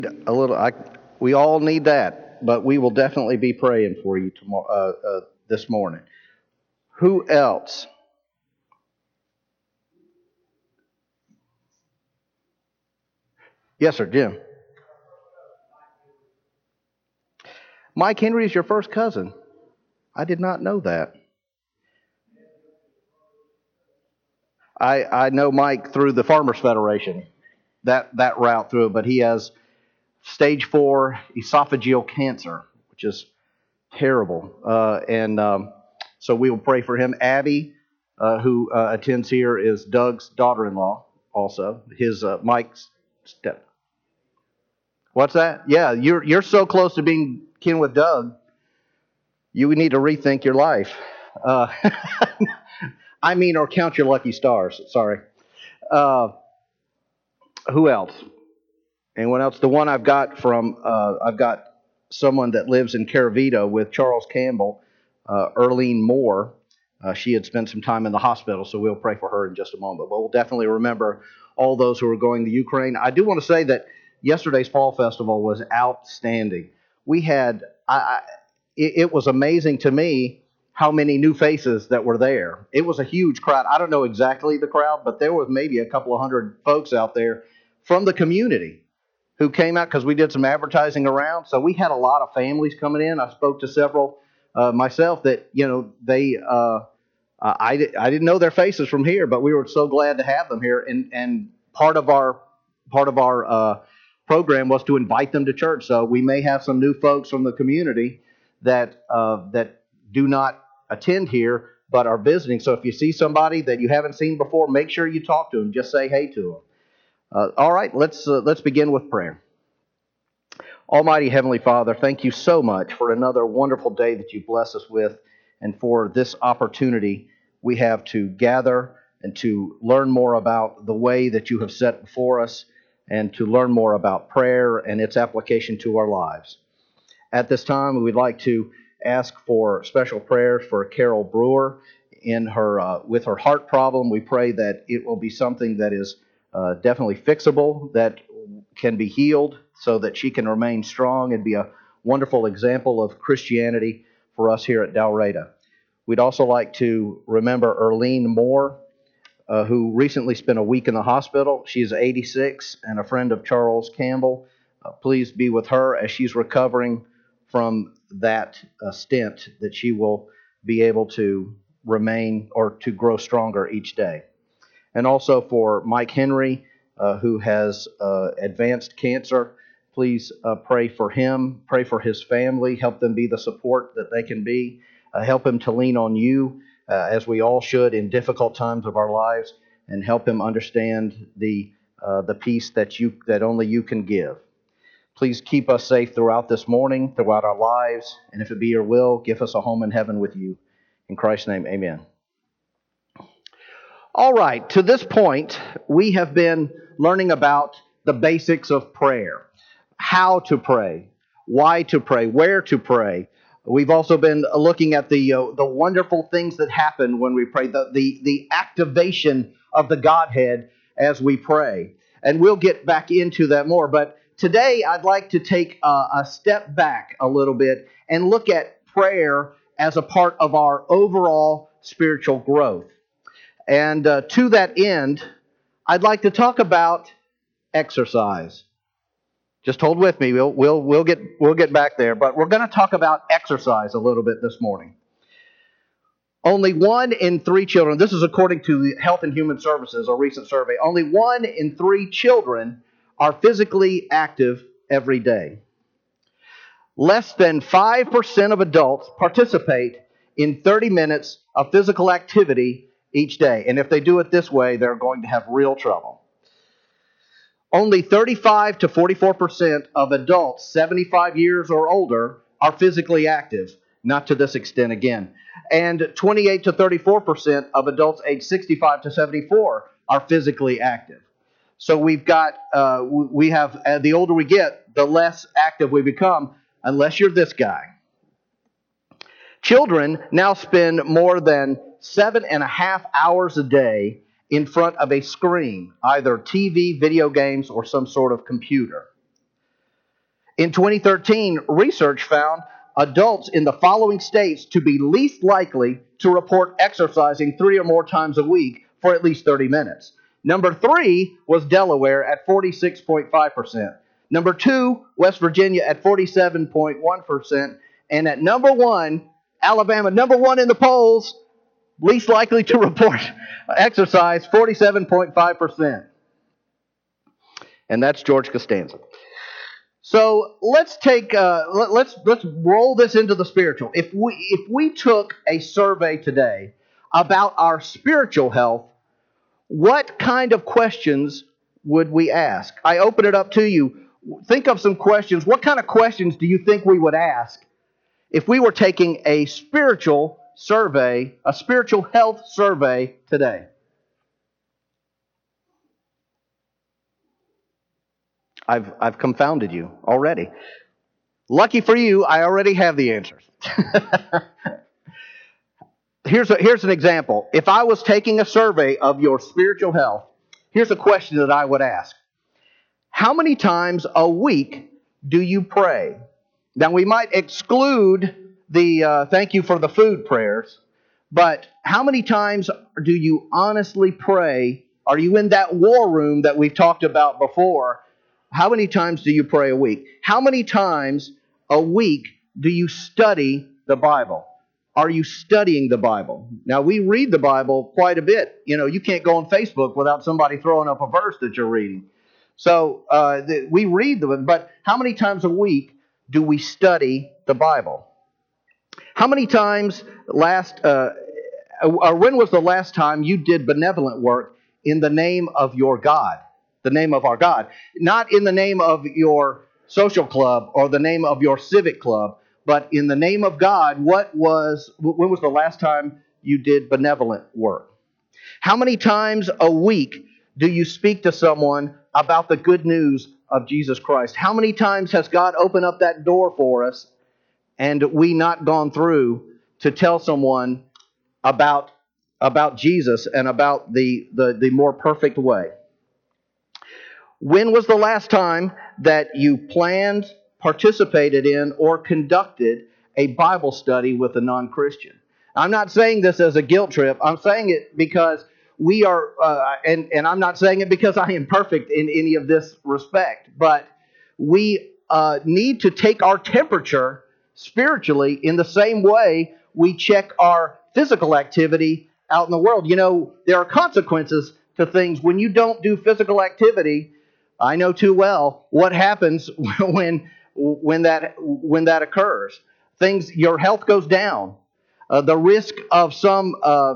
A little. We all need that, but we will definitely be praying for you tomorrow. This morning. Who else? Yes, sir, Jim. Mike Henry is your first cousin. I did not know that. I know Mike through the Farmers Federation. That route through it, but he has stage 4 esophageal cancer, which is terrible. And so we will pray for him. Abby, who attends here, is Doug's daughter-in-law. Also, his Mike's step. What's that? Yeah, you're so close to being kin with Doug. You would need to rethink your life. Uh, I mean, or count your lucky stars. Sorry. Uh, who else? Anyone else? The one I've got someone that lives in Caravito with Charles Campbell, Earlene Moore. She had spent some time in the hospital, so we'll pray for her in just a moment. But we'll definitely remember all those who are going to Ukraine. I do want to say that yesterday's Fall Festival was outstanding. We had, it was amazing to me how many new faces that were there. It was a huge crowd. I don't know exactly the crowd, but there was maybe a couple of hundred folks out there from the community who came out because we did some advertising around. So we had a lot of families coming in. I spoke to several myself that, I didn't know their faces from here, but we were so glad to have them here. And part of our program was to invite them to church. So we may have some new folks from the community that do not attend here but are visiting. So if you see somebody that you haven't seen before, make sure you talk to them. Just say hey to them. All right, let's begin with prayer. Almighty Heavenly Father, thank you so much for another wonderful day that you bless us with, and for this opportunity we have to gather and to learn more about the way that you have set before us, and to learn more about prayer and its application to our lives. At this time, we'd like to ask for special prayers for Carol Brewer in her with her heart problem. We pray that it will be something that is definitely fixable, that can be healed, so that she can remain strong and be a wonderful example of Christianity for us here at Dalraida. We'd also like to remember Earlene Moore, who recently spent a week in the hospital. She's 86 and a friend of Charles Campbell. Please be with her as she's recovering from that stint, that she will be able to remain or to grow stronger each day. And also for Mike Henry, who has advanced cancer. Please pray for him, pray for his family, help them be the support that they can be, help him to lean on you, as we all should in difficult times of our lives, and help him understand the peace that only you can give. Please keep us safe throughout this morning, throughout our lives, and if it be your will, give us a home in heaven with you. In Christ's name, amen. All right, to this point, we have been learning about the basics of prayer. How to pray, why to pray, where to pray. We've also been looking at the wonderful things that happen when we pray, the activation of the Godhead as we pray. And we'll get back into that more. But today I'd like to take a step back a little bit and look at prayer as a part of our overall spiritual growth. And to that end, I'd like to talk about exercise. Just hold with me. We'll get back there, but we're going to talk about exercise a little bit this morning. Only 1 in 3 children, this is according to the Health and Human Services, a recent survey, only 1 in 3 children are physically active every day. Less than 5% of adults participate in 30 minutes of physical activity each day. And if they do it this way, they're going to have real trouble. Only 35 to 44% of adults 75 years or older are physically active. Not to this extent again. And 28 to 34% of adults age 65 to 74 are physically active. So we have, the older we get, the less active we become, unless you're this guy. Children now spend more than 7.5 hours a day in front of a screen, either TV, video games, or some sort of computer. In 2013, research found adults in the following states to be least likely to report exercising 3 or more times a week for at least 30 minutes. Number 3 was Delaware at 46.5%. Number 2, West Virginia at 47.1%. And at number 1, Alabama, number 1 in the polls, least likely to report exercise, 47.5%. And that's George Costanza. So let's take let's roll this into the spiritual. If we took a survey today about our spiritual health, what kind of questions would we ask? I open it up to you. Think of some questions. What kind of questions do you think we would ask if we were taking a spiritual survey, a spiritual health survey today? I've confounded you already. Lucky for you, I already have the answers. Here's an example. If I was taking a survey of your spiritual health, here's a question that I would ask. How many times a week do you pray? Now, we might exclude the thank you for the food prayers, but how many times do you honestly pray? Are you in that war room that we've talked about before? How many times do you pray a week? How many times a week do you study the Bible? Are you studying the Bible? Now, we read the Bible quite a bit. You know, you can't go on Facebook without somebody throwing up a verse that you're reading. So we read them, but how many times a week do we study the Bible? How many times or when was the last time you did benevolent work in the name of your God? The name of our God. Not in the name of your social club or the name of your civic club, but in the name of God. When was the last time you did benevolent work? How many times a week do you speak to someone about the good news of Jesus Christ? How many times has God opened up that door for us and we not gone through to tell someone about Jesus and about the more perfect way? When was the last time that you planned, participated in, or conducted a Bible study with a non-Christian? I'm not saying this as a guilt trip. I'm saying it because we are, and I'm not saying it because I am perfect in any of this respect, but we need to take our temperature spiritually in the same way we check our physical activity out in the world. You know, there are consequences to things when you don't do physical activity. I know too well what happens when that occurs. Your health goes down. The risk of some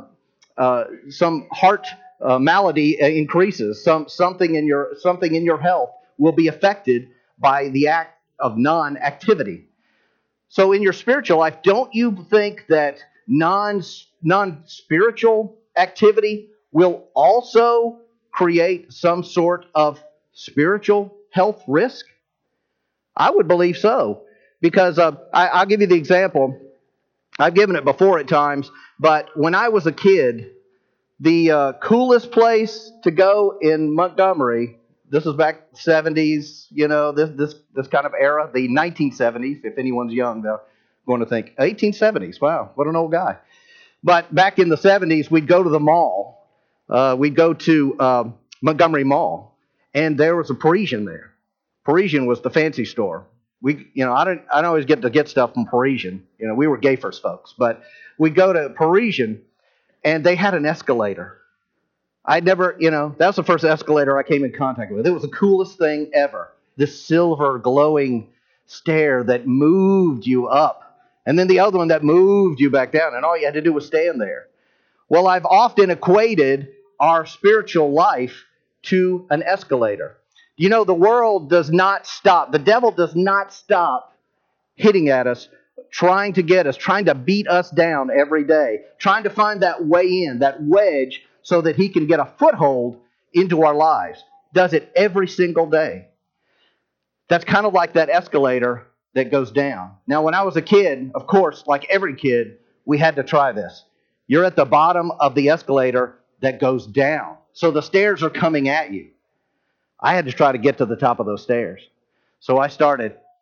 heart malady increases. Something in your health will be affected by the act of non-activity. So in your spiritual life, don't you think that non-spiritual activity will also create some sort of spiritual health risk? I would believe so, because I'll give you the example. I've given it before at times, but when I was a kid, the coolest place to go in Montgomery, this was back 70s, you know, this kind of era, the 1970s. If anyone's young, they're going to think 1870s. Wow, what an old guy! But back in the 70s, we'd go to the mall. We'd go to Montgomery Mall. And there was a Parisian there. Parisian was the fancy store. I don't always get to get stuff from Parisian. You know, we were gay first folks, but we go to Parisian, and they had an escalator. That was the first escalator I came in contact with. It was the coolest thing ever. This silver glowing stair that moved you up, and then the other one that moved you back down, and all you had to do was stand there. Well, I've often equated our spiritual life to an escalator. You know, the world does not stop. The devil does not stop hitting at us, trying to get us, trying to beat us down every day, trying to find that way in, that wedge, so that he can get a foothold into our lives. Does it every single day. That's kind of like that escalator that goes down. Now, when I was a kid, of course, like every kid, we had to try this. You're at the bottom of the escalator that goes down. So the stairs are coming at you. I had to try to get to the top of those stairs. So I started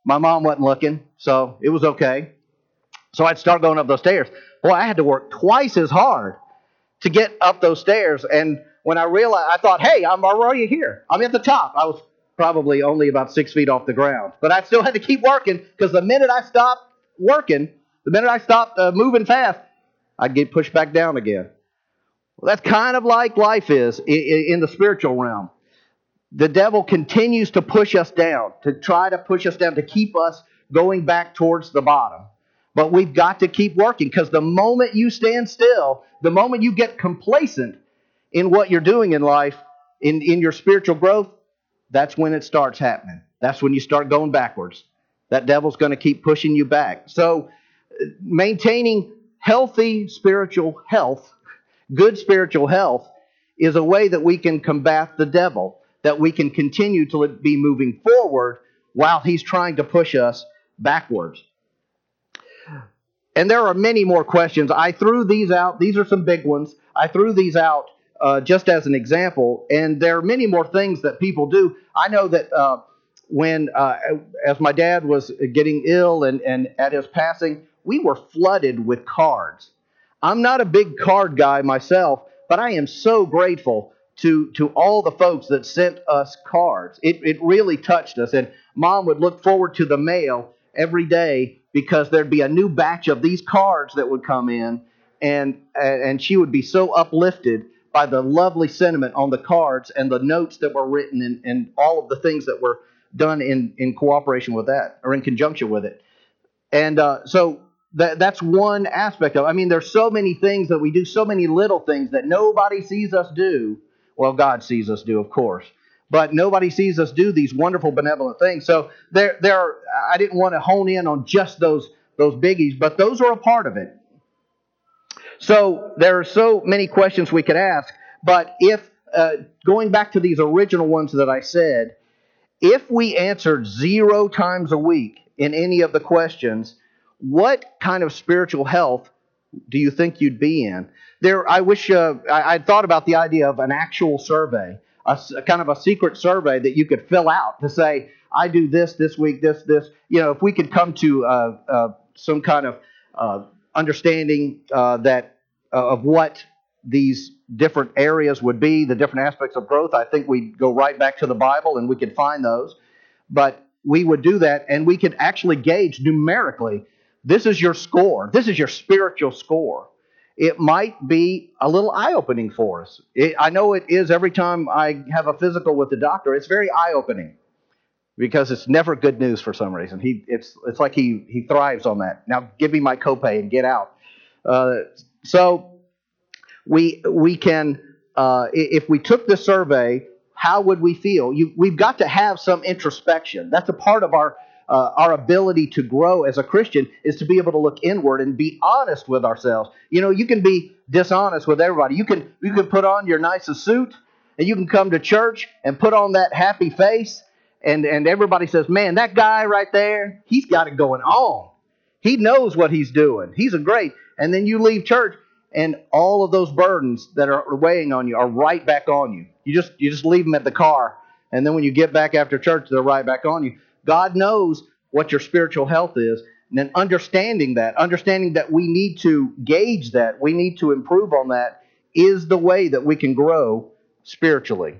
My mom wasn't looking, so it was okay. So I'd start going up those stairs. Boy, I had to work twice as hard to get up those stairs. And when I realized, I thought, hey, I'm already here. I'm at the top. I was probably only about 6 feet off the ground. But I still had to keep working because the minute I stopped working, the minute I stopped moving fast, I'd get pushed back down again. Well, that's kind of like life is in the spiritual realm. The devil continues to push us down, to try to push us down, to keep us going back towards the bottom. But we've got to keep working, because the moment you stand still, the moment you get complacent in what you're doing in life, in your spiritual growth, that's when it starts happening. That's when you start going backwards. That devil's going to keep pushing you back. So maintaining healthy spiritual health, good spiritual health, is a way that we can combat the devil, that we can continue to be moving forward while he's trying to push us backwards. And there are many more questions. I threw these out. These are some big ones. I threw these out just as an example. And there are many more things that people do. I know that as my dad was getting ill and at his passing, we were flooded with cards. I'm not a big card guy myself, but I am so grateful to all the folks that sent us cards. It really touched us. And Mom would look forward to the mail every day, because there'd be a new batch of these cards that would come in, and she would be so uplifted by the lovely sentiment on the cards and the notes that were written and all of the things that were done in cooperation with that, or in conjunction with it. And so that's one aspect of it. I mean, there's so many things that we do, so many little things that nobody sees us do. Well, God sees us do, of course. But nobody sees us do these wonderful, benevolent things. So there are, I didn't want to hone in on just those biggies, but those are a part of it. So there are so many questions we could ask. But if, going back to these original ones that I said, if we answered 0 times a week in any of the questions, what kind of spiritual health do you think you'd be in? I wish I'd thought about the idea of an actual survey. A kind of a secret survey that you could fill out to say, I do this week, this. If we could come to some kind of understanding that of what these different areas would be, the different aspects of growth, I think we'd go right back to the Bible and we could find those. But we would do that, and we could actually gauge numerically, this is your score. This is your spiritual score. It might be a little eye-opening for us. I know it is every time I have a physical with the doctor. It's very eye-opening, because it's never good news for some reason. It's like he thrives on that. Now give me my copay and get out. So we can, if we took the survey, how would we feel? We've got to have some introspection. That's a part of our ability to grow as a Christian, is to be able to look inward and be honest with ourselves. You can be dishonest with everybody. You can put on your nicest suit, and you can come to church and put on that happy face, and everybody says, man, that guy right there, he's got it going on. He knows what he's doing. He's a great. And then you leave church, and all of those burdens that are weighing on you are right back on you. You just leave them at the car, and then when you get back after church, they're right back on you. God knows what your spiritual health is, and then understanding that we need to gauge that, we need to improve on that, is the way that we can grow spiritually.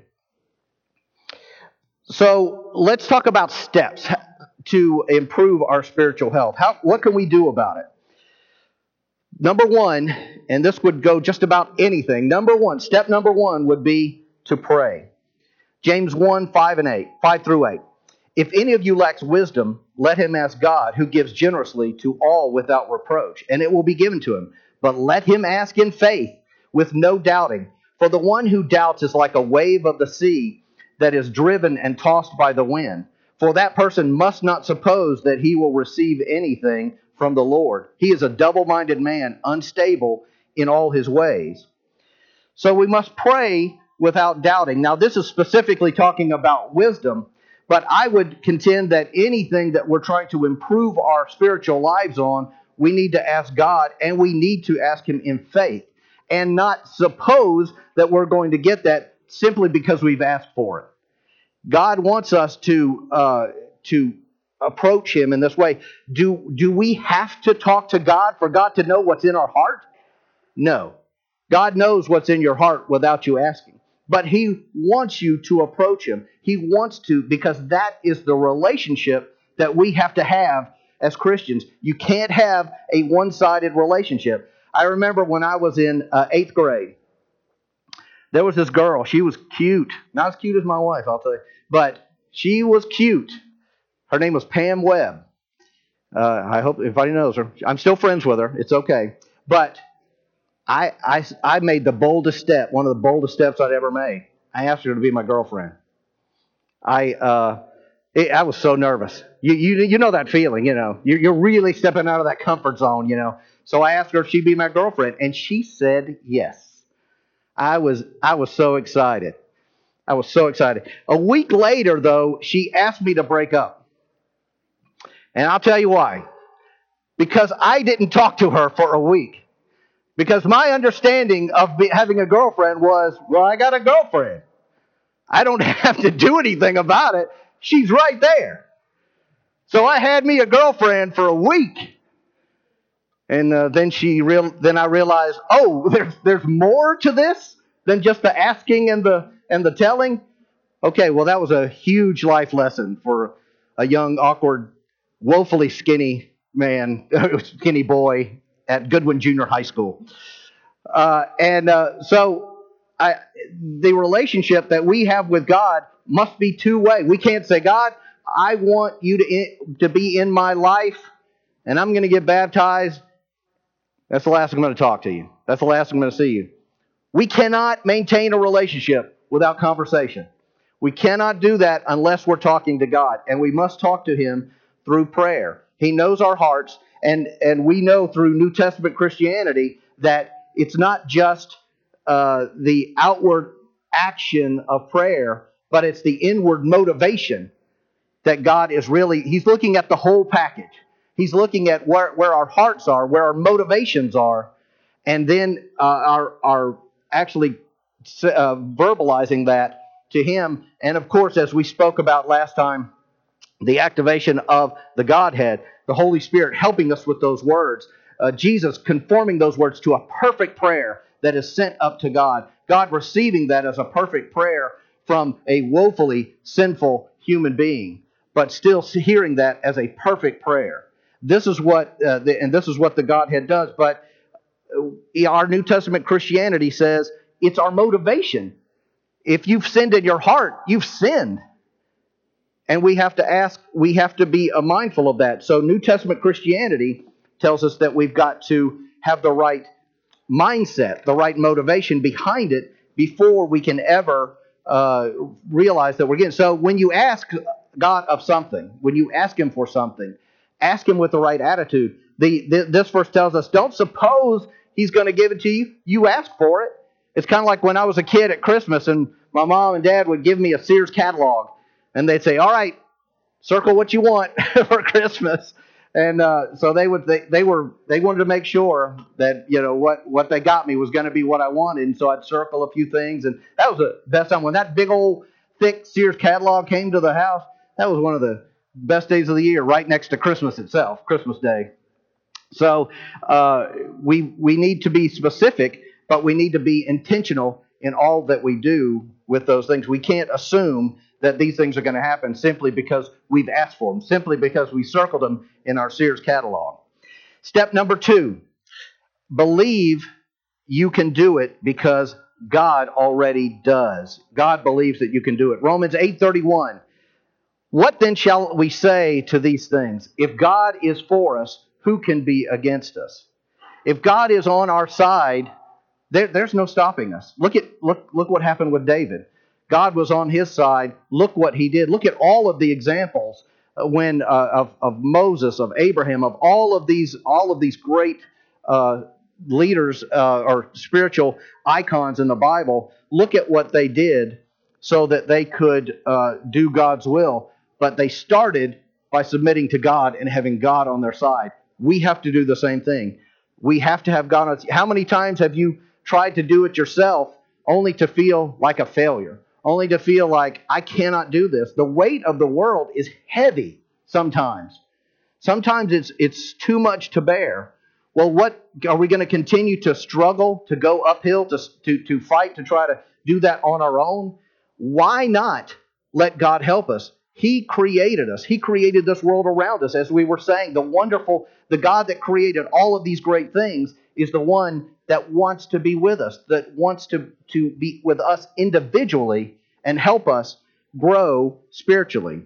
So let's talk about steps to improve our spiritual health. What can we do about it? Number one, and this would go just about anything. Step number one would be to pray. James 1, 5 through 8. If any of you lacks wisdom, let him ask God, who gives generously to all without reproach, and it will be given to him. But let him ask in faith, with no doubting. For the one who doubts is like a wave of the sea that is driven and tossed by the wind. For that person must not suppose that he will receive anything from the Lord. He is a double-minded man, unstable in all his ways. So we must pray without doubting. Now, this is specifically talking about wisdom, but I would contend that anything that we're trying to improve our spiritual lives on, we need to ask God, and we need to ask Him in faith, and not suppose that we're going to get that simply because we've asked for it. God wants us to approach Him in this way. Do we have to talk to God for God to know what's in our heart? No. God knows what's in your heart without you asking. But He wants you to approach Him. He wants to, because that is the relationship that we have to have as Christians. You can't have a one-sided relationship. I remember when I was in 8th grade, there was this girl. She was cute. Not as cute as my wife, I'll tell you. But she was cute. Her name was Pam Webb. I hope everybody knows her. I'm still friends with her. It's okay. But I made the boldest step, one of the boldest steps I'd ever made. I asked her to be my girlfriend. I was so nervous. You know that feeling, you know. You're really stepping out of that comfort zone, you know. So I asked her if she'd be my girlfriend, and she said yes. I was so excited. I was so excited. A week later, though, she asked me to break up. And I'll tell you why. Because I didn't talk to her for a week. Because my understanding of having a girlfriend was, well, I got a girlfriend. I don't have to do anything about it. She's right there. So I had me a girlfriend for a week. And then I realized, oh, there's more to this than just the asking and the telling. Okay, well, that was a huge life lesson for a young, awkward, woefully skinny man, skinny boy at Goodwin Junior High School. So the relationship that we have with God must be two-way. We can't say, God, I want you to be in my life, and I'm going to get baptized. That's the last I'm going to talk to you. That's the last I'm going to see you. We cannot maintain a relationship without conversation. We cannot do that unless we're talking to God, and we must talk to Him through prayer. He knows our hearts, and we know through New Testament Christianity that it's not just the outward action of prayer, but it's the inward motivation that God is really, He's looking at the whole package. He's looking at where our hearts are, where our motivations are, and then are actually verbalizing that to Him. And of course, as we spoke about last time, the activation of the Godhead, the Holy Spirit helping us with those words, Jesus conforming those words to a perfect prayer that is sent up to God, God receiving that as a perfect prayer from a woefully sinful human being, but still hearing that as a perfect prayer. This is what the Godhead does. But our New Testament Christianity says it's our motivation. If you've sinned in your heart, you've sinned. And we have to be mindful of that. So New Testament Christianity tells us that we've got to have the right mindset, the right motivation behind it before we can ever realize that we're getting. So when you ask God of something, when you ask Him for something, ask Him with the right attitude. This verse tells us, don't suppose He's going to give it to you. You ask for it. It's kind of like when I was a kid at Christmas and my mom and dad would give me a Sears catalog. And they'd say, all right, circle what you want for Christmas. And so they wanted to make sure that, you know, what they got me was going to be what I wanted. And so I'd circle a few things. And that was the best time. When that big old thick Sears catalog came to the house, that was one of the best days of the year, right next to Christmas itself, Christmas Day. So we need to be specific, but we need to be intentional in all that we do with those things. We can't assume that these things are going to happen simply because we've asked for them, simply because we circled them in our Sears catalog. Step number 2, believe you can do it because God already does. God believes that you can do it. Romans 8:31. What then shall we say to these things? If God is for us, who can be against us? If God is on our side, there's no stopping us. Look what happened with David. God was on his side. Look what he did. Look at all of the examples of Moses, of Abraham, of all of these great leaders or spiritual icons in the Bible. Look at what they did so that they could do God's will. But they started by submitting to God and having God on their side. We have to do the same thing. We have to have God on. How many times have you tried to do it yourself only to feel like a failure? Only to feel like, I cannot do this. The weight of the world is heavy, sometimes. Sometimes it's too much to bear. Well, what are we going to continue to struggle, to go uphill, to fight, to try to do that on our own? Why not let God help us? He created us. He created this world around us. As we were saying, the God that created all of these great things is the one that wants to be with us, that wants to be with us individually and help us grow spiritually.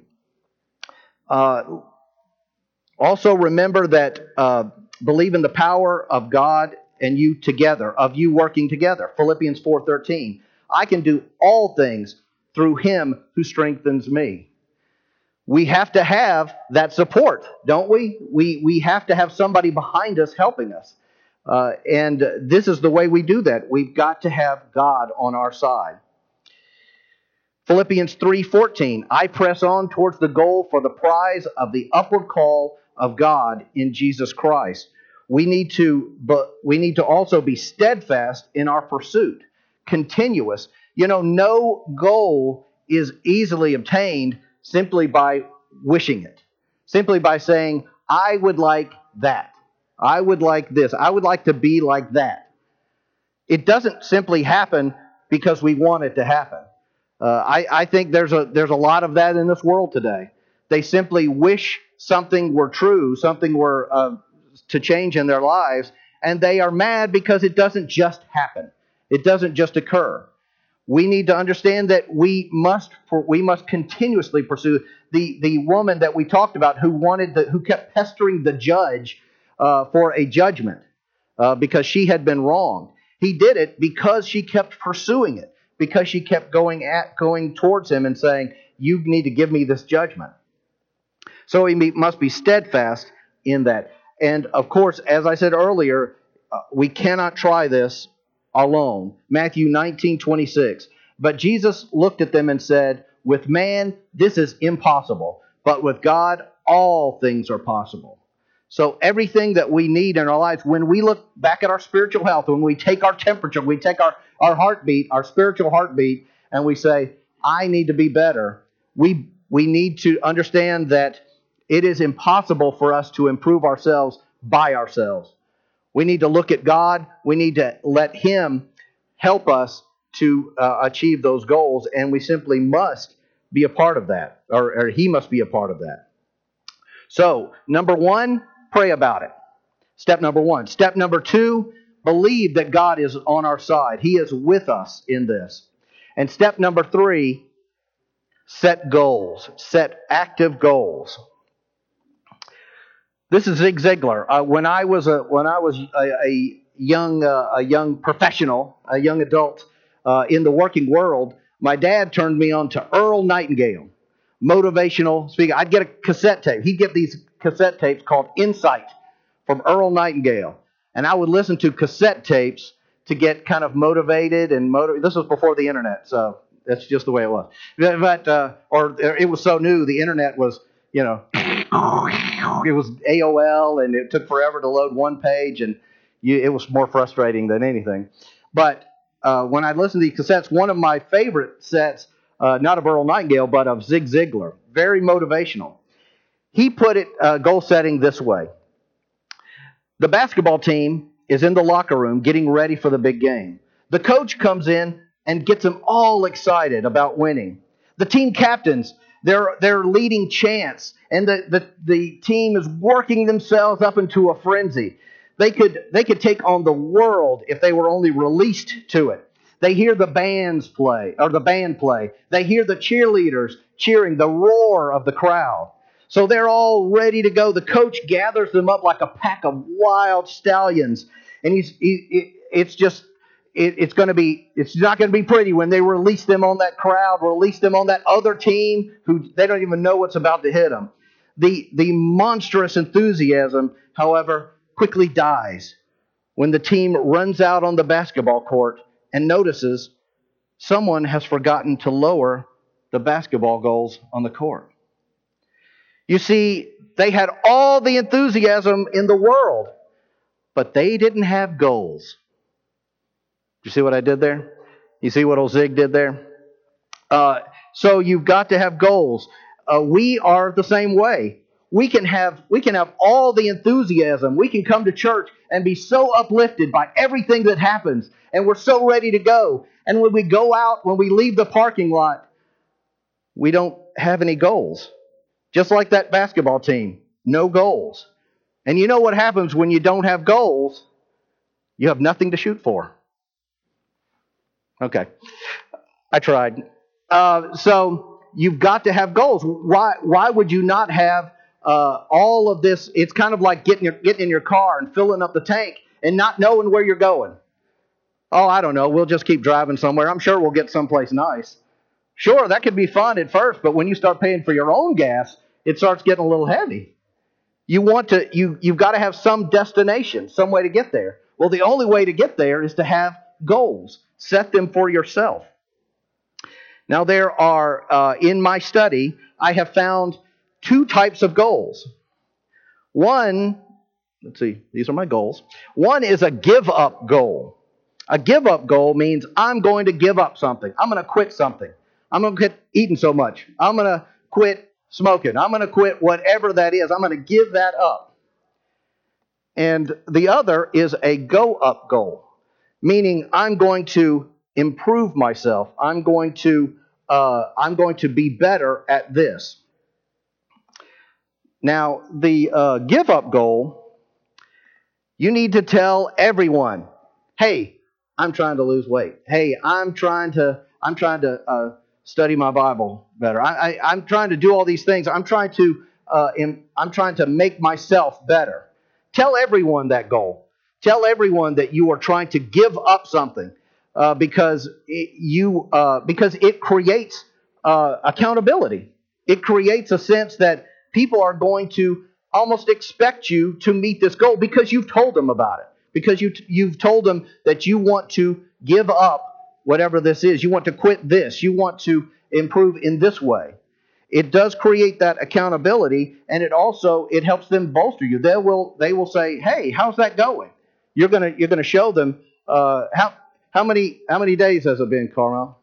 Also remember that believe in the power of God and you together, of you working together. Philippians 4:13. I can do all things through him who strengthens me. We have to have that support, don't we? We have to have somebody behind us helping us. And this is the way we do that. We've got to have God on our side. Philippians 3:14, I press on towards the goal for the prize of the upward call of God in Jesus Christ. We need to also be steadfast in our pursuit, continuous. No goal is easily obtained simply by wishing it, simply by saying, I would like that. I would like this. I would like to be like that. It doesn't simply happen because we want it to happen. I think there's a lot of that in this world today. They simply wish something were true, something were to change in their lives, and they are mad because it doesn't just happen. It doesn't just occur. We need to understand that we must continuously pursue the woman that we talked about who kept pestering the judge for a judgment because she had been wronged. He did it because she kept pursuing it, because she kept going towards him and saying, you need to give me this judgment. So he must be steadfast in that. And of course, as I said earlier, we cannot try this alone. Matthew 19:26. But Jesus looked at them and said, with man, this is impossible, but with God, all things are possible. So everything that we need in our lives, when we look back at our spiritual health, when we take our temperature, we take our heartbeat, our spiritual heartbeat, and we say, I need to be better, we need to understand that it is impossible for us to improve ourselves by ourselves. We need to look at God. We need to let him help us to achieve those goals, and we simply must be a part of that, or he must be a part of that. So, number one, pray about it. Step number one. Step number two, believe that God is on our side. He is with us in this. And step number three, set goals. Set active goals. This is Zig Ziglar. When I was a young professional, a young adult in the working world, my dad turned me on to Earl Nightingale, motivational speaker. I'd get a cassette tape. He'd get these cassette tapes called Insight from Earl Nightingale, and I would listen to cassette tapes to get kind of motivated and This was before the internet, so that's just the way it was. But it was so new. The internet was, it was AOL, and it took forever to load one page, and it was more frustrating than anything. But when I listened to these cassettes, one of my favorite sets, not of Earl Nightingale, but of Zig Ziglar, very motivational. He put it, goal setting, this way. The basketball team is in the locker room getting ready for the big game. The coach comes in and gets them all excited about winning. The team captains, they're leading chants, and the team is working themselves up into a frenzy. They could take on the world if they were only released to it. They hear the band play. They hear the cheerleaders cheering, the roar of the crowd. So they're all ready to go. The coach gathers them up like a pack of wild stallions, and it's not going to be pretty when they release them on that crowd, release them on that other team who they don't even know what's about to hit them. The monstrous enthusiasm, however, quickly dies when the team runs out on the basketball court and notices someone has forgotten to lower the basketball goals on the court. You see, they had all the enthusiasm in the world, but they didn't have goals. You see what I did there? You see what old Zig did there? So you've got to have goals. We are the same way. we can have all the enthusiasm. We can come to church and be so uplifted by everything that happens, and we're so ready to go. And when we go out, when we leave the parking lot, we don't have any goals. Just like that basketball team, no goals. And you know what happens when you don't have goals? You have nothing to shoot for. Okay, I tried. So you've got to have goals. Why would you not have all of this? It's kind of like getting in your car and filling up the tank and not knowing where you're going. Oh, I don't know. We'll just keep driving somewhere. I'm sure we'll get someplace nice. Sure, that could be fun at first, but when you start paying for your own gas, it starts getting a little heavy. You've got to have some destination, some way to get there. Well, the only way to get there is to have goals. Set them for yourself. Now, there are, in my study, I have found two types of goals. One, let's see, these are my goals. One is a give-up goal. A give-up goal means I'm going to give up something. I'm going to quit something. I'm going to quit eating so much. I'm going to quit smoking. I'm going to quit whatever that is. I'm going to give that up. And the other is a go-up goal, meaning I'm going to improve myself. I'm going to be better at this. Now, the give-up goal, you need to tell everyone, hey, I'm trying to lose weight. Hey, I'm trying to study my Bible better. I'm trying to do all these things. I'm trying to make myself better. Tell everyone that goal. Tell everyone that you are trying to give up something because it creates accountability. It creates a sense that people are going to almost expect you to meet this goal because you've told them about it. Because you've told them that you want to give up whatever this is. You want to quit this. You want to improve in this way. It does create that accountability, and it helps them bolster you. They will say, "Hey, how's that going?" You're gonna show them how many days has it been, Carmel?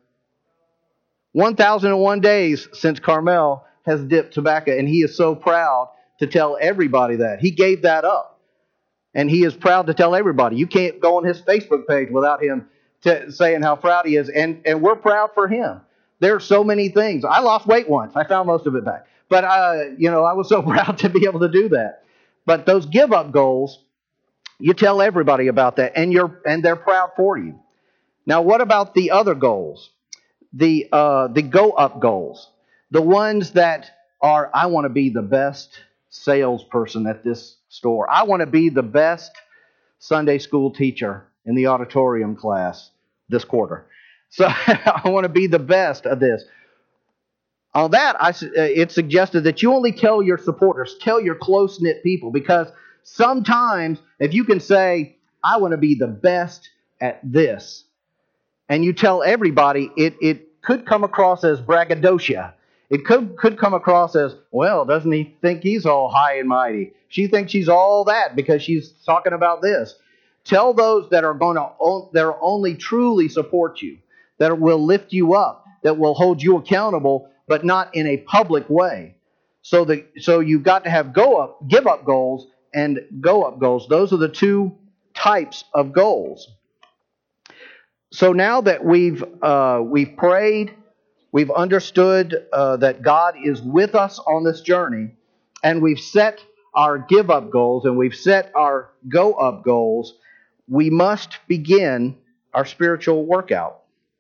1,001 days since Carmel has dipped tobacco, and he is so proud to tell everybody that he gave that up, and he is proud to tell everybody. You can't go on his Facebook page without him saying how proud he is, and we're proud for him. There are so many things. I lost weight once. I found most of it back. But, I was so proud to be able to do that. But those give-up goals, you tell everybody about that, and they're proud for you. Now, what about the other goals? The go-up goals. The ones that are, I want to be the best salesperson at this store. I want to be the best Sunday school teacher in the auditorium class this quarter. So I want to be the best at this. On that, it suggested that you only tell your supporters, tell your close-knit people, because sometimes if you can say, I want to be the best at this, and you tell everybody, it could come across as braggadocio. It could come across as, well, doesn't he think he's all high and mighty? She thinks she's all that because she's talking about this. Tell those that are only truly support you, that will lift you up, that will hold you accountable, but not in a public way. So you've got to have give up goals and go up goals. Those are the two types of goals. So now that we've prayed, we've understood that God is with us on this journey, and we've set our give up goals and we've set our go up goals, we must begin our spiritual workout.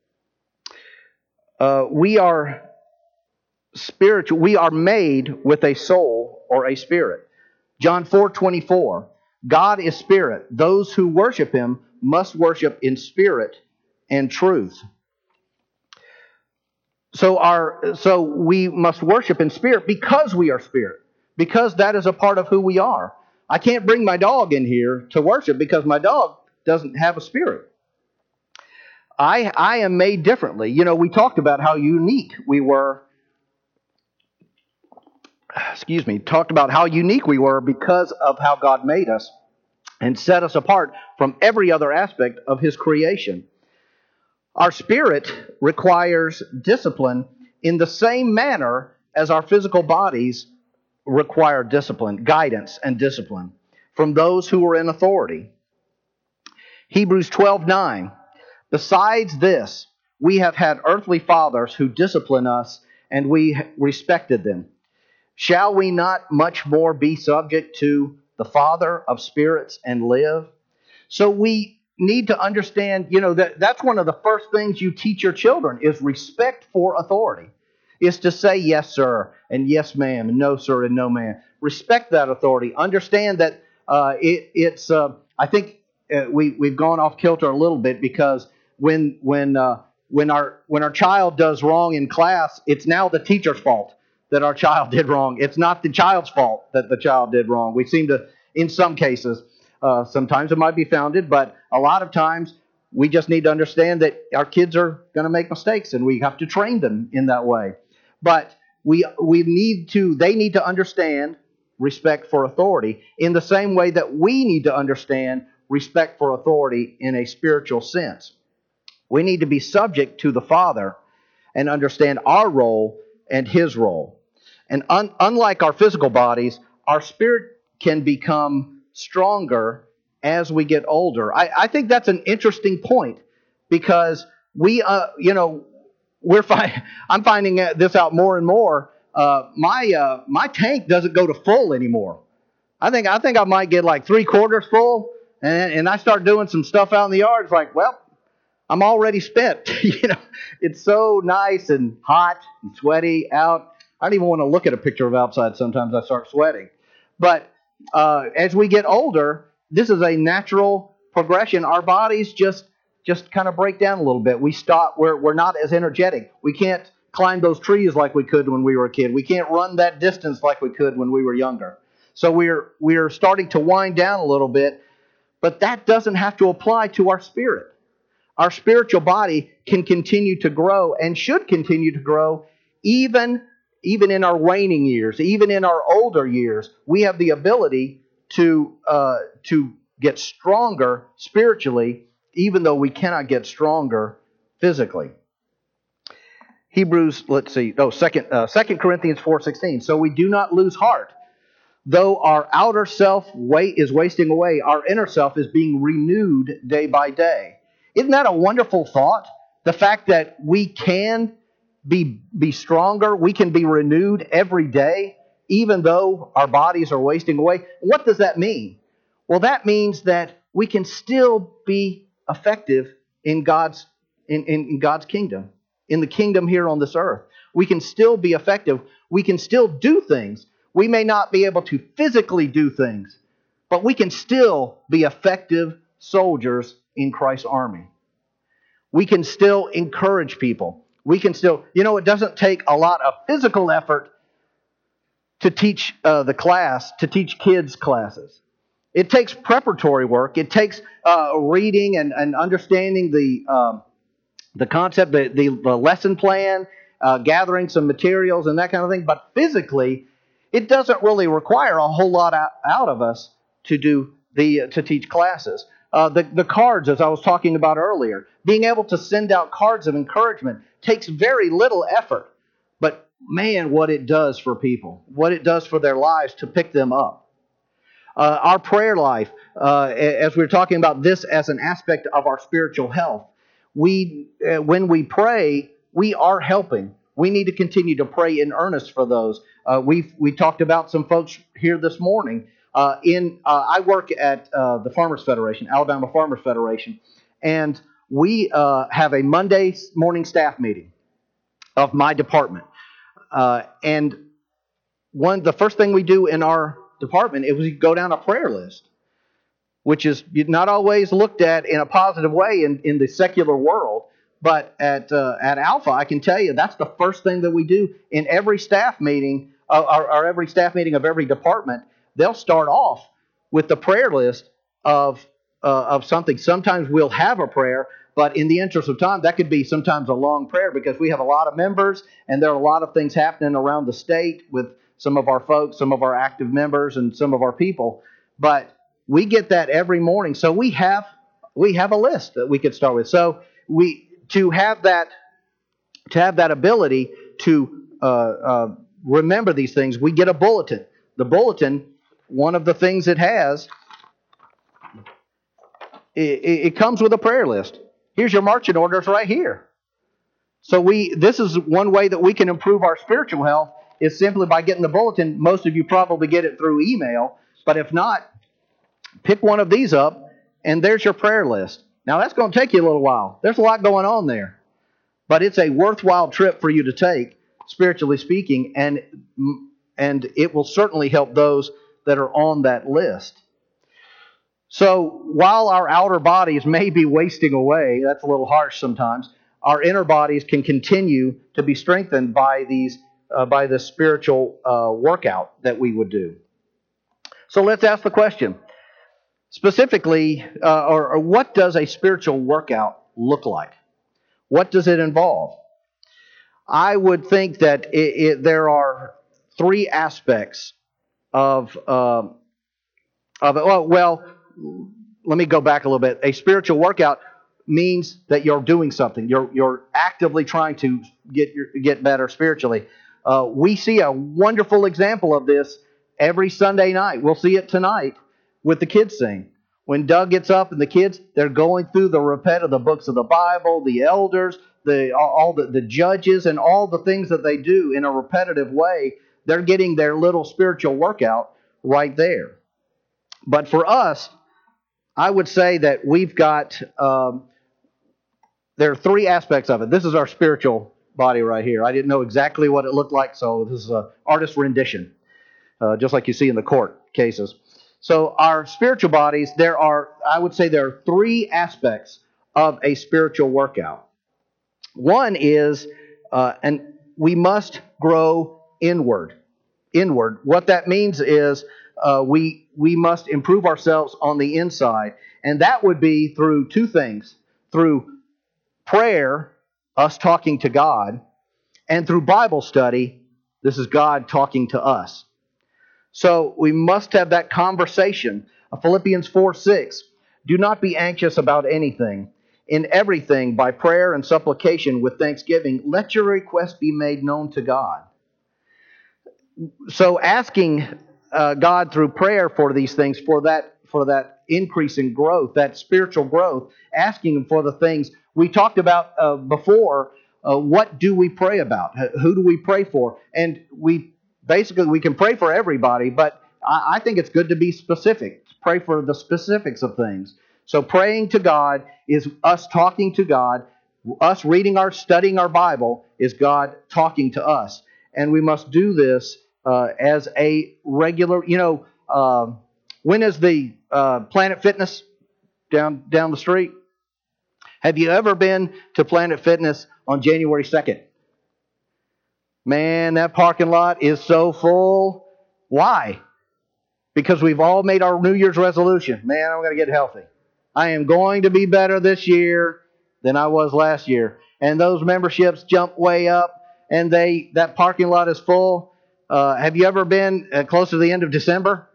We are spiritual. We are made with a soul or a spirit. John 4:24. God is spirit. Those who worship him must worship in spirit and truth. So we must worship in spirit because we are spirit. Because that is a part of who we are. I can't bring my dog in here to worship because my dog doesn't have a spirit. I am made differently. We talked about how unique we were. Talked about how unique we were because of how God made us and set us apart from every other aspect of his creation. Our spirit requires discipline in the same manner as our physical bodies require discipline, guidance, and discipline from those who are in authority. Hebrews 12:9. Besides this, we have had earthly fathers who discipline us, and we respected them. Shall we not much more be subject to the Father of spirits and live? So we need to understand, that's one of the first things you teach your children is respect for authority. Is to say yes, sir, and yes, ma'am, and no, sir, and no, ma'am. Respect that authority. Understand that I think we've gone off kilter a little bit because when our child does wrong in class, it's now the teacher's fault that our child did wrong. It's not the child's fault that the child did wrong. We seem to, in some cases, sometimes it might be founded, but a lot of times we just need to understand that our kids are going to make mistakes, and we have to train them in that way. But they need to understand respect for authority in the same way that we need to understand respect for authority in a spiritual sense. We need to be subject to the Father and understand our role and His role. And unlike our physical bodies, our spirit can become stronger as we get older. I think that's an interesting point because I'm finding this out more and more. My tank doesn't go to full anymore. I think I might get like 3/4 full, and I start doing some stuff out in the yard. It's like, well, I'm already spent. It's so nice and hot and sweaty out. I don't even want to look at a picture of outside. Sometimes I start sweating. But as we get older, this is a natural progression. Our bodies just kind of break down a little bit. We stop. We're not as energetic. We can't climb those trees like we could when we were a kid. We can't run that distance like we could when we were younger. So we're starting to wind down a little bit, but that doesn't have to apply to our spirit. Our spiritual body can continue to grow and should continue to grow even in our waning years, even in our older years. We have the ability to get stronger spiritually, even though we cannot get stronger physically. Hebrews, 2 Corinthians 4:16. So we do not lose heart. Though our outer self is wasting away, our inner self is being renewed day by day. Isn't that a wonderful thought? The fact that we can be stronger, we can be renewed every day, even though our bodies are wasting away. What does that mean? Well, that means that we can still be effective in God's kingdom, in the kingdom here on this earth. We can still be effective. We can still do things. We may not be able to physically do things, but we can still be effective soldiers in Christ's army. We can still encourage people. We can still, it doesn't take a lot of physical effort to teach to teach kids classes. It takes preparatory work. It takes reading and understanding the concept, the lesson plan, gathering some materials and that kind of thing. But physically, it doesn't really require a whole lot out of us to teach classes. The cards, as I was talking about earlier, being able to send out cards of encouragement takes very little effort. But man, what it does for people, what it does for their lives to pick them up. Our prayer life, as we're talking about this as an aspect of our spiritual health, when we pray, we are helping. We need to continue to pray in earnest for those. We talked about some folks here this morning. I work at the Farmers Federation, Alabama Farmers Federation, and we have a Monday morning staff meeting of my department. And the first thing we do in our department is we go down a prayer list, which is not always looked at in a positive way in the secular world. But at Alpha, I can tell you that's the first thing that we do in every staff meeting, or every staff meeting of every department. They'll start off with the prayer list of something. Sometimes we'll have a prayer, but in the interest of time, that could be sometimes a long prayer because we have a lot of members, and there are a lot of things happening around the state with some of our folks, some of our active members, and some of our people. But we get that every morning, so we have a list that we could start with. So to have that ability to remember these things, we get a bulletin. the bulletin, one of the things it has, it comes with a prayer list. Here's your marching orders right here. So this is one way that we can improve our spiritual health, is simply by getting the bulletin. Most of you probably get it through email, but if not, pick one of these up, and there's your prayer list. Now, that's going to take you a little while. There's a lot going on there, but it's a worthwhile trip for you to take, spiritually speaking, and it will certainly help those that are on that list. So while our outer bodies may be wasting away, that's a little harsh sometimes, our inner bodies can continue to be strengthened by the spiritual workout that we would do. So let's ask the question, specifically, or what does a spiritual workout look like? What does it involve? I would think that there are three aspects of it. Well, let me go back a little bit. A spiritual workout means that you're doing something. You're actively trying to get better spiritually. We see a wonderful example of this every Sunday night. We'll see it tonight with the kids sing. When Doug gets up and the kids, they're going through the books of the Bible, the elders, all the judges, and all the things that they do in a repetitive way. They're getting their little spiritual workout right there. But for us, I would say that we've got, there are three aspects of it. This is our spiritual body right here. I didn't know exactly what it looked like, so this is an artist's rendition, just like you see in the court cases. So our spiritual bodies, I would say there are three aspects of a spiritual workout. One is, and we must grow inward. Inward. What that means is we must improve ourselves on the inside, and that would be through two things: through prayer, us talking to God, and through Bible study, this is God talking to us. So we must have that conversation. Philippians 4:6, do not be anxious about anything. In everything, by prayer and supplication with thanksgiving, let your request be made known to God. So asking God through prayer for these things, for that increase in growth, that spiritual growth, asking Him for the things we talked about before. What do we pray about? Who do we pray for? And we can pray for everybody, but I think it's good to be specific. Pray for the specifics of things. So praying to God is us talking to God. Us studying our Bible is God talking to us. And we must do this as a regular, when is the Planet Fitness down the street? Have you ever been to Planet Fitness on January 2nd? Man, that parking lot is so full. Why? Because we've all made our New Year's resolution. Man, I'm going to get healthy. I am going to be better this year than I was last year. And those memberships jump way up, and that parking lot is full. Have you ever been close to the end of December?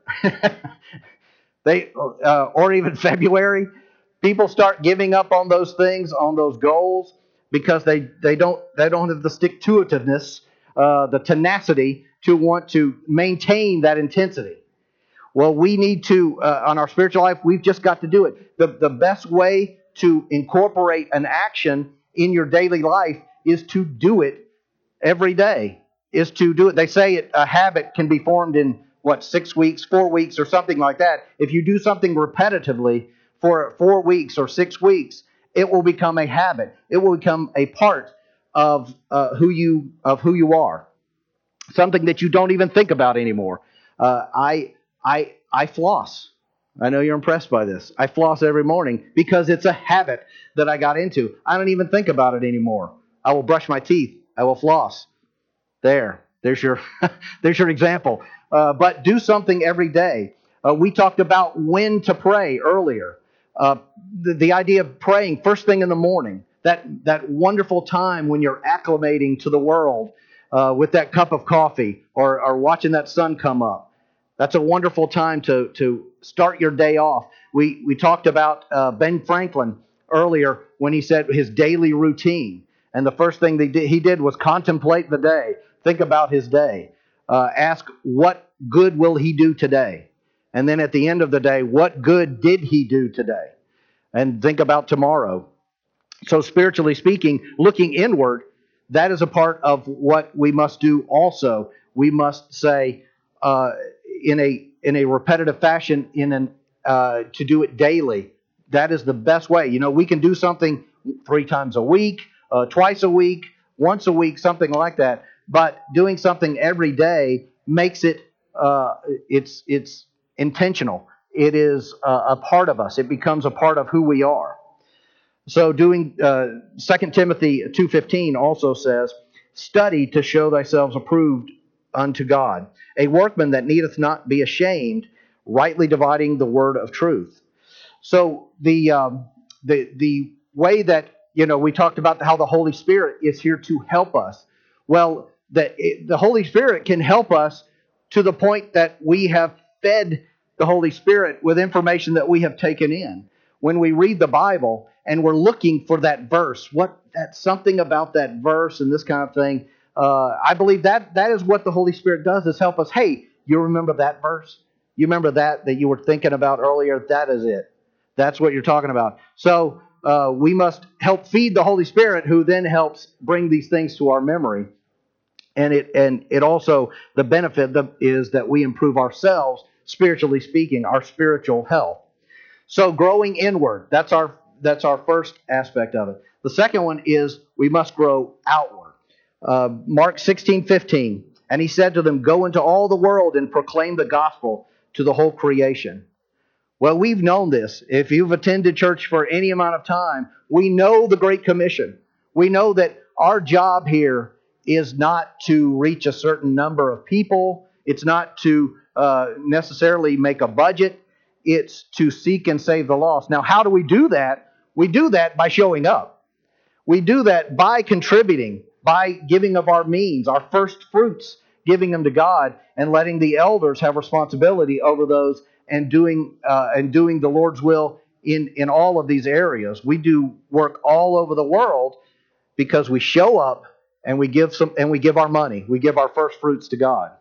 Or even February? People start giving up on those things, on those goals, because they don't have the stick-to-itiveness, the tenacity to want to maintain that intensity. Well, we need to, on our spiritual life, we've just got to do it. The best way to incorporate an action in your daily life is to do it every day, is to do it. They say a habit can be formed in, 6 weeks, 4 weeks, or something like that. If you do something repetitively for 4 weeks or 6 weeks, it will become a habit. It will become a part of who you are, something that you don't even think about anymore. I floss. I know you're impressed by this. I floss every morning because it's a habit that I got into. I don't even think about it anymore. I will brush my teeth. I will floss. There's your example. But do something every day. We talked about when to pray earlier. The idea of praying first thing in the morning, that wonderful time when you're acclimating to the world with that cup of coffee or watching that sun come up. That's a wonderful time to start your day off. We talked about Ben Franklin earlier when he said his daily routine. And the first thing he did was contemplate the day. Think about his day. ask, what good will he do today? And then at the end of the day, what good did he do today? And think about tomorrow. So spiritually speaking, looking inward, that is a part of what we must do also. We must say in a repetitive fashion, to do it daily. That is the best way. We can do something 3 times a week, twice a week, once a week, something like that. But doing something every day makes it it's intentional. It is a part of us. It becomes a part of who we are. So doing 2 Timothy 2:15 also says, "Study to show thyself approved unto God, a workman that needeth not be ashamed, rightly dividing the word of truth." So the way that we talked about how the Holy Spirit is here to help us. Well, the Holy Spirit can help us to the point that we have fed the Holy Spirit with information that we have taken in. When we read the Bible and we're looking for that verse, that's something about that verse and this kind of thing. I believe that is what the Holy Spirit does, is help us. Hey, you remember that verse? You remember that you were thinking about earlier? That is it. That's what you're talking about. So we must help feed the Holy Spirit, who then helps bring these things to our memory. And it also, the benefit is that we improve ourselves, spiritually speaking, our spiritual health. So growing inward, that's our first aspect of it. The second one is we must grow outward. Mark 16:15, and he said to them, "Go into all the world and proclaim the gospel to the whole creation." Well, we've known this. If you've attended church for any amount of time, we know the Great Commission. We know that our job here is not to reach a certain number of people. It's not to necessarily make a budget. It's to seek and save the lost. Now, how do we do that? We do that by showing up. We do that by contributing, by giving of our means, our first fruits, giving them to God, and letting the elders have responsibility over those, and doing the Lord's will in all of these areas. We do work all over the world because we show up and we give our money. We give our first fruits to God.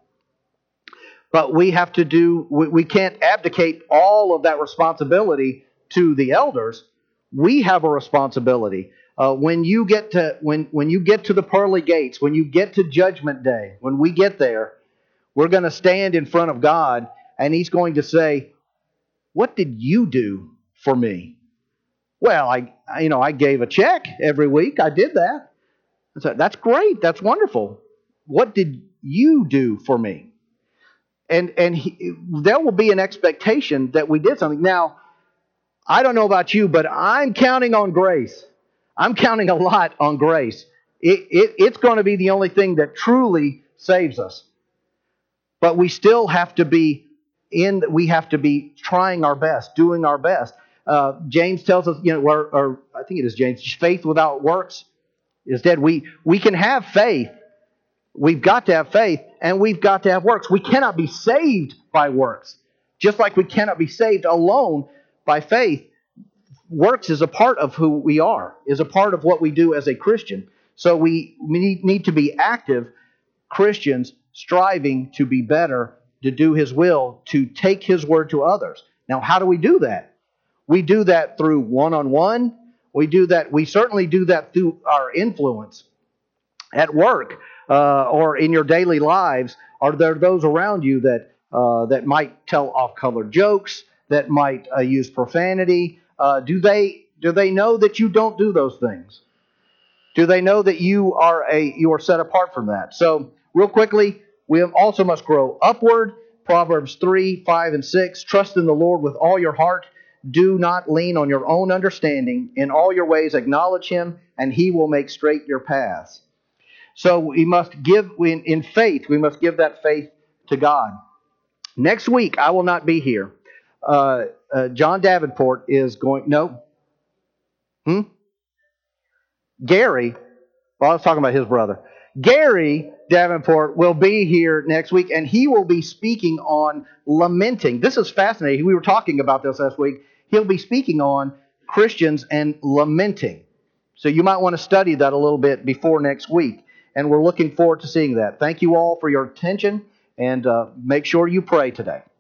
But we have to we can't abdicate all of that responsibility to the elders. We have a responsibility. When you get to the pearly gates, when you get to Judgment Day, when we get there, we're going to stand in front of God, and He's going to say, "What did you do for me?" Well, I gave a check every week. I did that. So that's great. That's wonderful. What did you do for me? And there will be an expectation that we did something. Now, I don't know about you, but I'm counting on grace. I'm counting a lot on grace. It's going to be the only thing that truly saves us. But we still have to be trying our best, doing our best. James tells us, or I think it is James, faith without works is dead. We can have faith. We've got to have faith, and we've got to have works. We cannot be saved by works, just like we cannot be saved alone by faith. Works is a part of who we are, is a part of what we do as a Christian. So we need to be active Christians, striving to be better, to do His will, to take His word to others. Now, how do we do that? We do that through one-on-one. We certainly do that through our influence at work. Or in your daily lives. Are there those around you that might tell off-color jokes, that might use profanity? Do they know that you don't do those things? Do they know that you are set apart from that? So, real quickly, we also must grow upward. Proverbs 3, 5, and 6. Trust in the Lord with all your heart. Do not lean on your own understanding. In all your ways acknowledge Him, and He will make straight your paths. So we must give in faith. We must give that faith to God. Next week, I will not be here. John Davenport is going. No. Gary. Well, I was talking about his brother. Gary Davenport will be here next week, and he will be speaking on lamenting. This is fascinating. We were talking about this last week. He'll be speaking on Christians and lamenting. So you might want to study that a little bit before next week. And we're looking forward to seeing that. Thank you all for your attention and make sure you pray today.